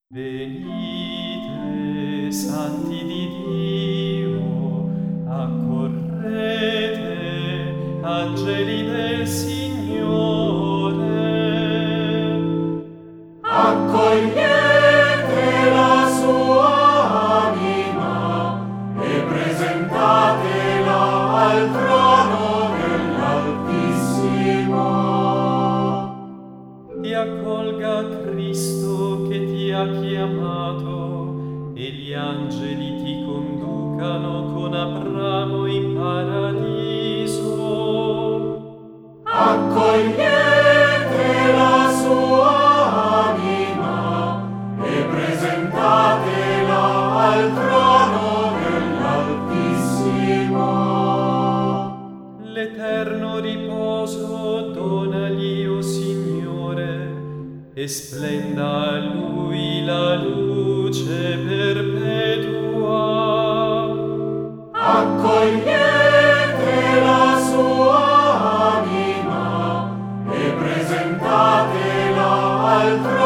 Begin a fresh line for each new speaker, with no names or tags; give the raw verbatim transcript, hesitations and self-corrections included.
Venite, santi di Dio, accorrete, angeli del Signore.
Accogliete la sua anima e presentatela al trono dell'Altissimo.
Ti accolga Cristo che ti ha chiamato, e gli angeli ti conducano con Abramo in paradiso.
Accogliete la sua anima e presentatela al trono dell'Altissimo.
L'eterno riposo donagli, o Signore, e splenda a lui la luce perpetua.
Accogliete la sua anima e presentatela al trono